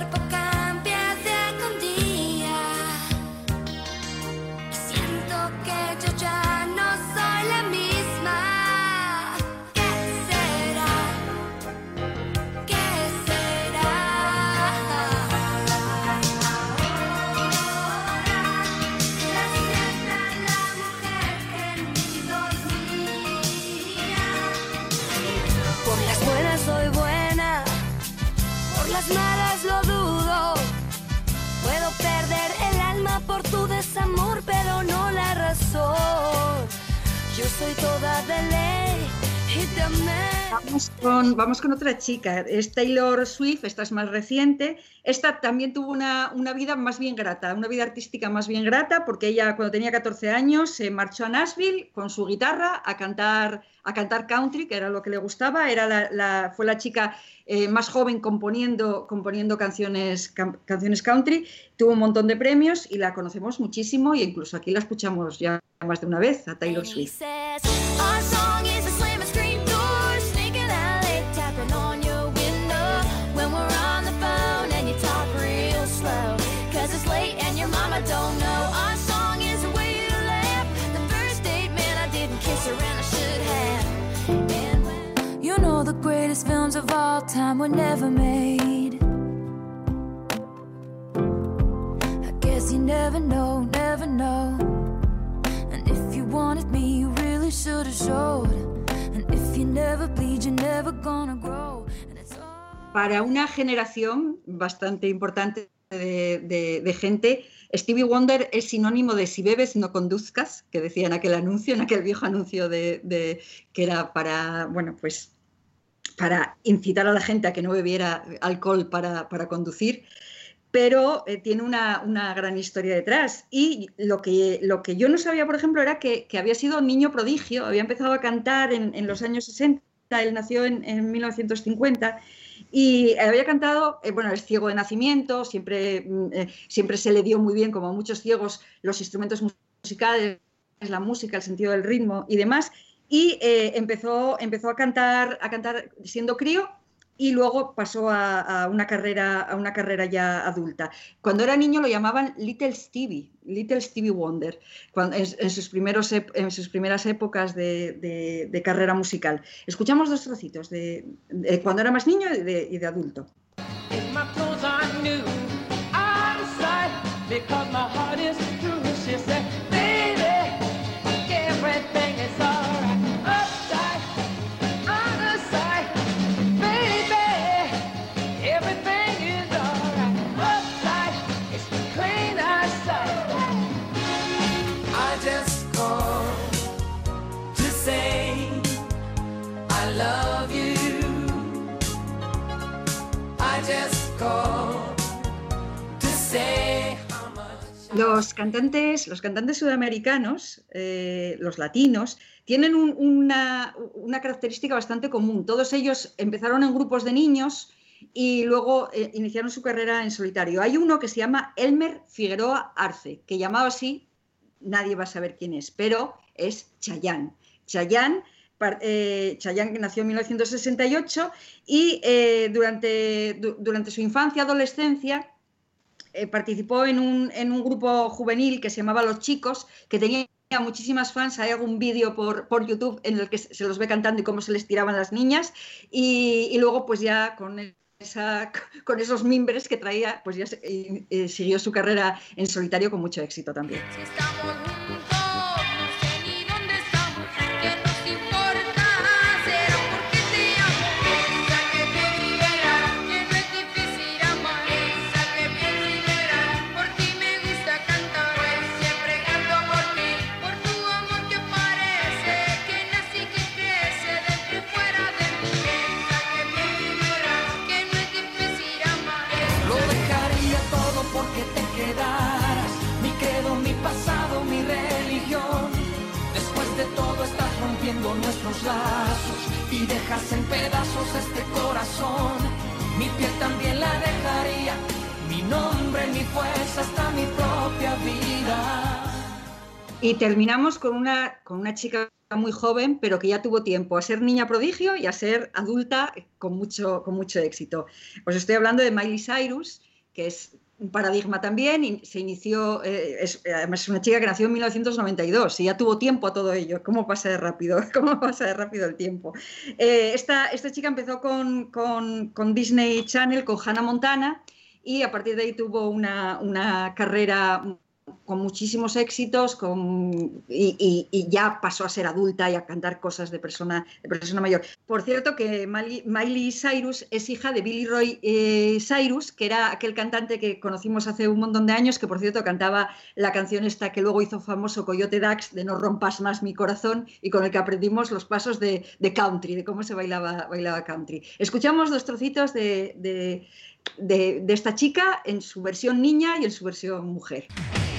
cuerpo cambia día con día. Y siento que yo ya no soy la misma. ¿Qué será? ¿Qué será? Ahora la sienta la mujer que en mí dormía. Por las buenas soy buena, por las malas lo dudo. Puedo perder el alma por tu desamor, pero no la razón. Yo soy toda de ley y de amor. Vamos con, vamos con otra chica, es Taylor Swift, esta es más reciente. Esta también tuvo una, una vida más bien grata, una vida artística más bien grata, porque ella cuando tenía catorce años se marchó a Nashville con su guitarra a cantar, a cantar country, que era lo que le gustaba. Era la, la, fue la chica eh, más joven componiendo, componiendo canciones, can, canciones country. Tuvo un montón de premios y la conocemos muchísimo, e incluso aquí la escuchamos ya más de una vez, a Taylor Swift. Our song is a slam and scream door, sneaking out late, tapping on your window when we're on the phone and you talk real slow, cause it's late and your mama don't know. Our song is the way you laugh, the first date, man, I didn't kiss her and I should have. And when You know the greatest films of all time were never made. I guess you never know, never know. And if you wanted me, you really should have showed. And if you never bleed, you're never gonna grow. And it's all... Para una generación bastante importante de, de, de gente, Stevie Wonder es sinónimo de si bebes no conduzcas, que decía en aquel anuncio, en aquel viejo anuncio de, de, que era para, bueno, pues, para incitar a la gente a que no bebiera alcohol para, para conducir. Pero eh, tiene una, una gran historia detrás. Y lo que, lo que yo no sabía, por ejemplo, era que, que había sido niño prodigio, había empezado a cantar en, en los años sesenta, él nació en, en mil novecientos cincuenta, y había cantado, eh, bueno, es ciego de nacimiento, siempre, eh, siempre se le dio muy bien, como a muchos ciegos, los instrumentos musicales, la música, el sentido del ritmo y demás, y eh, empezó, empezó a cantar, a cantar siendo crío, y luego pasó a, a, una carrera, a una carrera ya adulta. Cuando era niño lo llamaban Little Stevie, Little Stevie Wonder, cuando, en, en, sus primeros, en sus primeras épocas de, de, de carrera musical. Escuchamos dos trocitos de, de cuando era más niño y de, y de adulto. Los cantantes, los cantantes sudamericanos, eh, los latinos, tienen un, una, una característica bastante común. Todos ellos empezaron en grupos de niños y luego eh, iniciaron su carrera en solitario. Hay uno que se llama Elmer Figueroa Arce, que llamado así nadie va a saber quién es, pero es Chayanne. Chayanne, eh, Chayanne que nació en mil novecientos sesenta y ocho y eh, durante, du, durante su infancia y adolescencia eh, participó en un, en un grupo juvenil que se llamaba Los Chicos, que tenía muchísimas fans. Hay algún vídeo por, por YouTube en el que se los ve cantando y cómo se les tiraban las niñas, y, y luego pues ya con esa, con esos mimbres que traía, pues ya se, eh, eh, siguió su carrera en solitario con mucho éxito también. si estamos juntos, no sé ni dónde estamos, ¿qué nos importa? Será porque te amo, piensa que bien y verás, que no es difícil amar, piensa que bien y verás, por ti me gusta cantar, pues siempre canto por ti, por tu amor que parece, que nace y que crece dentro y fuera de mí, piensa que bien y verás, que no es difícil amar. Lo dejaría todo porque te quedaras, mi credo, mi pasado, mi religión. Después de todo estás rompiendo nuestros lazos y dejas en pedazos este corazón. Mi piel también la dejaría, mi nombre, mi fuerza, hasta mi propia vida. Y terminamos con una, con una chica muy joven, pero que ya tuvo tiempo a ser niña prodigio y a ser adulta con mucho, con mucho éxito. Os estoy hablando de Miley Cyrus, que es un paradigma también, y se inició, eh, es, además es una chica que nació en mil novecientos noventa y dos y ya tuvo tiempo a todo ello. ¿Cómo pasa de rápido? ¿Cómo pasa de rápido el tiempo? Eh, esta, esta chica empezó con, con, con Disney Channel, con Hannah Montana, y a partir de ahí tuvo una, una carrera con muchísimos éxitos, con, y, y, y ya pasó a ser adulta y a cantar cosas de persona, de persona mayor. Por cierto, que Miley, Miley Cyrus es hija de Billy Ray eh, Cyrus, que era aquel cantante que conocimos hace un montón de años, que por cierto cantaba la canción esta que luego hizo famoso Coyote Dax, de No rompas más mi corazón, y con el que aprendimos los pasos de, de country, de cómo se bailaba, bailaba country. Escuchamos dos trocitos de, de, de, de esta chica en su versión niña y en su versión mujer.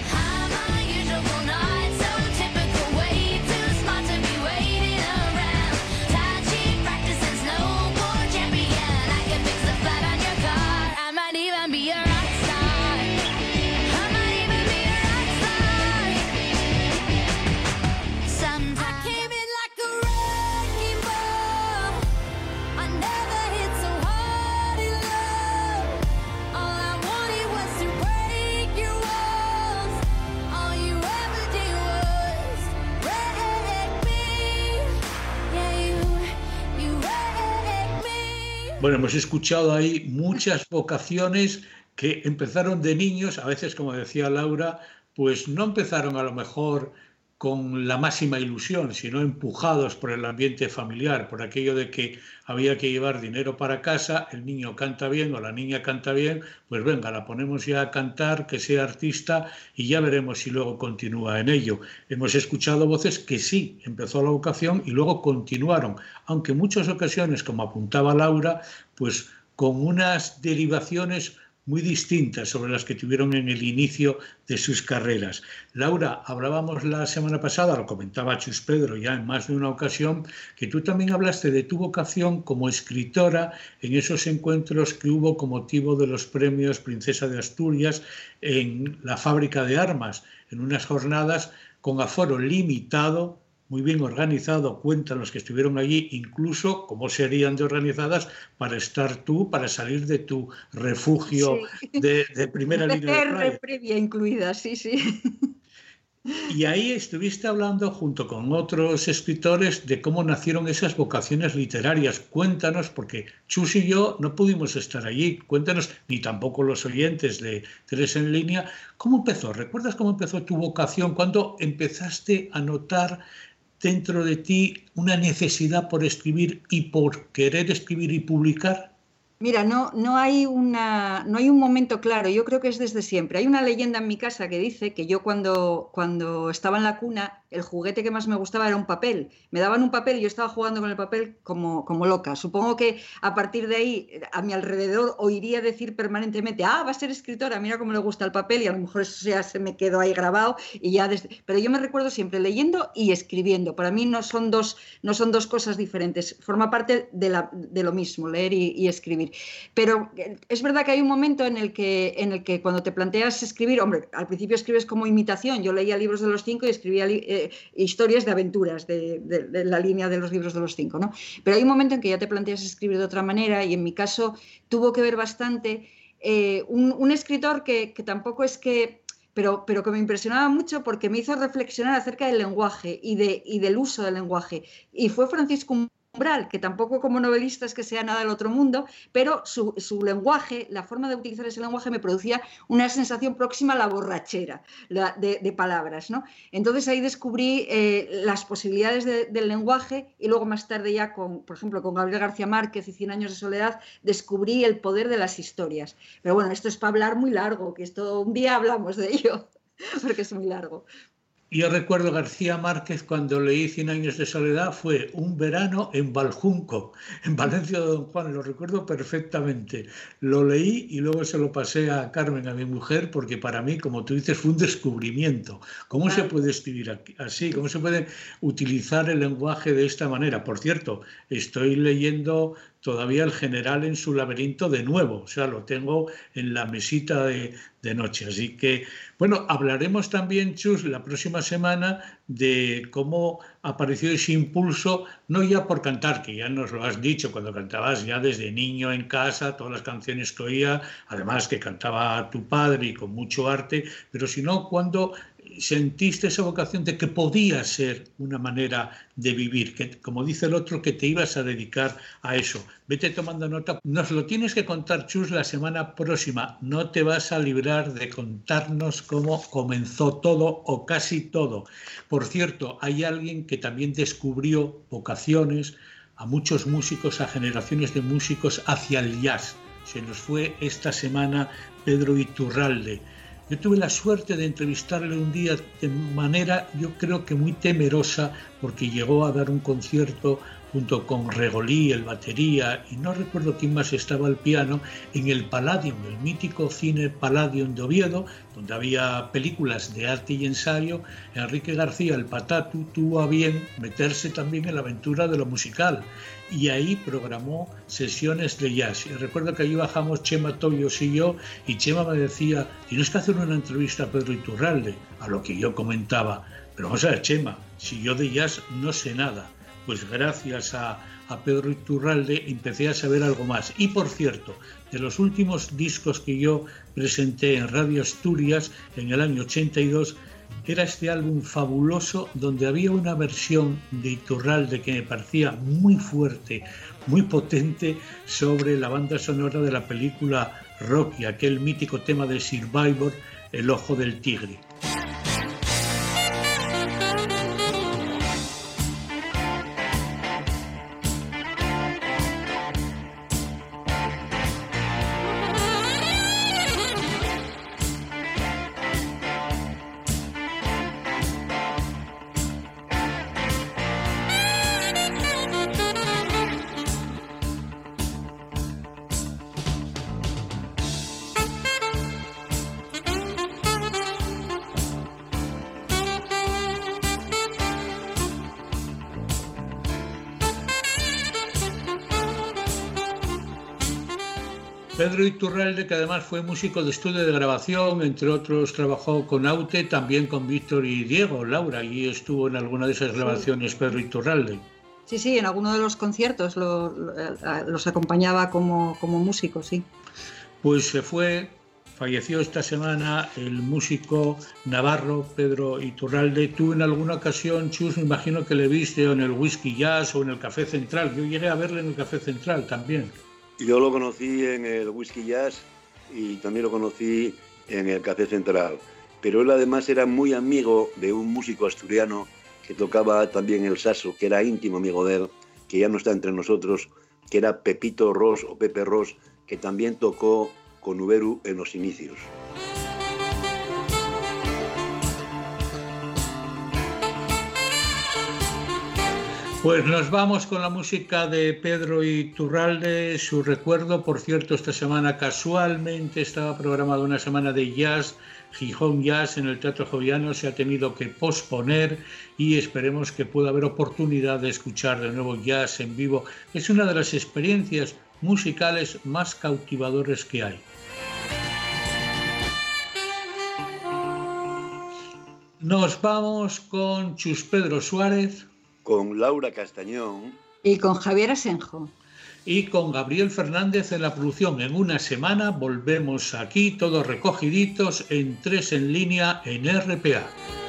Bueno, hemos escuchado ahí muchas vocaciones que empezaron de niños, a veces, como decía Laura, pues no empezaron a lo mejor con la máxima ilusión, sino empujados por el ambiente familiar, por aquello de que había que llevar dinero para casa, el niño canta bien o la niña canta bien, pues venga, la ponemos ya a cantar, que sea artista y ya veremos si luego continúa en ello. Hemos escuchado voces que sí, empezó la vocación y luego continuaron, aunque en muchas ocasiones, como apuntaba Laura, pues con unas derivaciones muy distintas sobre las que tuvieron en el inicio de sus carreras. Laura, hablábamos la semana pasada, lo comentaba Chus Pedro ya en más de una ocasión, que tú también hablaste de tu vocación como escritora en esos encuentros que hubo con motivo de los premios Princesa de Asturias en la Fábrica de Armas, en unas jornadas con aforo limitado, muy bien organizado, cuentan los que estuvieron allí, incluso cómo serían de organizadas para estar tú, para salir de tu refugio sí. de, de primera línea de playa. Previa incluida, sí, sí. Y ahí estuviste hablando junto con otros escritores de cómo nacieron esas vocaciones literarias. Cuéntanos, porque Chus y yo no pudimos estar allí, cuéntanos, ni tampoco los oyentes de Tres en Línea, ¿cómo empezó? ¿Recuerdas cómo empezó tu vocación? ¿Cuándo empezaste a notar dentro de ti una necesidad por escribir y por querer escribir y publicar? Mira, no, no, hay una, no hay un momento claro, yo creo que es desde siempre. Hay una leyenda en mi casa que dice que yo cuando, cuando estaba en la cuna, el juguete que más me gustaba era un papel. Me daban un papel y yo estaba jugando con el papel como, como loca. Supongo que a partir de ahí, a mi alrededor, oiría decir permanentemente, ah, va a ser escritora, mira cómo le gusta el papel, y a lo mejor eso ya se me quedó ahí grabado. Y ya desde... Pero yo me recuerdo siempre leyendo y escribiendo. Para mí no son dos, no son dos cosas diferentes, forma parte de, la, de lo mismo, leer y, y escribir. Pero es verdad que hay un momento en el que, en el que cuando te planteas escribir, hombre, al principio escribes como imitación, yo leía libros de los cinco y escribía eh, historias de aventuras de, de, de la línea de los libros de los cinco, ¿no? Pero hay un momento en que ya te planteas escribir de otra manera, y en mi caso tuvo que ver bastante eh, un, un escritor que, que tampoco es que... Pero, pero que me impresionaba mucho porque me hizo reflexionar acerca del lenguaje y, de, y del uso del lenguaje, y fue Francisco Umbral, que tampoco como novelista es que sea nada del otro mundo, pero su, su lenguaje, la forma de utilizar ese lenguaje me producía una sensación próxima a la borrachera la, de, de palabras, ¿no? Entonces ahí descubrí eh, las posibilidades de, del lenguaje, y luego más tarde ya, con, por ejemplo, con Gabriel García Márquez y Cien años de soledad, descubrí el poder de las historias. Pero bueno, esto es para hablar muy largo, que esto un día hablamos de ello, porque es muy largo. Yo recuerdo García Márquez cuando leí Cien años de soledad, fue un verano en Valjunco, en Valencia de Don Juan, lo recuerdo perfectamente. Lo leí y luego se lo pasé a Carmen, a mi mujer, porque para mí, como tú dices, fue un descubrimiento. ¿Cómo se puede escribir así? ¿Cómo se puede utilizar el lenguaje de esta manera? Por cierto, estoy leyendo todavía el General en su laberinto de nuevo, o sea, lo tengo en la mesita de, de noche. Así que, bueno, hablaremos también, Chus, la próxima semana de cómo apareció ese impulso, no ya por cantar, que ya nos lo has dicho, cuando cantabas ya desde niño en casa, todas las canciones que oía, además que cantaba tu padre y con mucho arte, pero sino cuando sentiste esa vocación de que podía ser una manera de vivir, que como dice el otro, que te ibas a dedicar a eso. Vete tomando nota. Nos lo tienes que contar, Chus, la semana próxima. No te vas a librar de contarnos cómo comenzó todo o casi todo. Por cierto, hay alguien que también descubrió vocaciones a muchos músicos, a generaciones de músicos hacia el jazz. Se nos fue esta semana Pedro Iturralde. Yo tuve la suerte de entrevistarle un día de manera, yo creo que muy temerosa, porque llegó a dar un concierto junto con Regolí, el batería, y no recuerdo quién más estaba al piano, en el Palladium, el mítico cine Palladium de Oviedo, donde había películas de arte y ensayo. Enrique García, el Patatu, tuvo a bien meterse también en la aventura de lo musical, y ahí programó sesiones de jazz. Y recuerdo que allí bajamos Chema Toyos y yo, y Chema me decía, tienes que hacer una entrevista a Pedro Iturralde, a lo que yo comentaba, pero vamos a ver, Chema, si yo de jazz no sé nada. Pues gracias a, a Pedro Iturralde empecé a saber algo más. Y por cierto, de los últimos discos que yo presenté en Radio Asturias en el año ochenta y dos, era este álbum fabuloso donde había una versión de Iturralde que me parecía muy fuerte, muy potente, sobre la banda sonora de la película Rocky, aquel mítico tema de Survivor, El ojo del tigre. Pedro Iturralde, que además fue músico de estudio de grabación, entre otros trabajó con Aute, también con Víctor y Diego, Laura, y estuvo en alguna de esas grabaciones Pedro Iturralde. Sí, sí, en alguno de los conciertos lo, lo, los acompañaba como, como músico, sí. Pues se fue, falleció esta semana el músico navarro Pedro Iturralde. Tú en alguna ocasión, Chus, me imagino que le viste o en el Whisky Jazz o en el Café Central. Yo llegué a verle en el Café Central también. Yo lo conocí en el Whisky Jazz y también lo conocí en el Café Central. Pero él además era muy amigo de un músico asturiano que tocaba también el saxo, que era íntimo amigo de él, que ya no está entre nosotros, que era Pepito Ros o Pepe Ros, que también tocó con Uberu en los inicios. Pues nos vamos con la música de Pedro Iturralde, su recuerdo. Por cierto, esta semana casualmente estaba programada una semana de jazz, Gijón Jazz, en el Teatro Joviano. Se ha tenido que posponer y esperemos que pueda haber oportunidad de escuchar de nuevo jazz en vivo. Es una de las experiencias musicales más cautivadoras que hay. Nos vamos con Chus Pedro Suárez, con Laura Castañón y con Javier Asenjo y con Gabriel Fernández en la producción. En una semana volvemos aquí, todos recogiditos en Tres en Línea en R P A.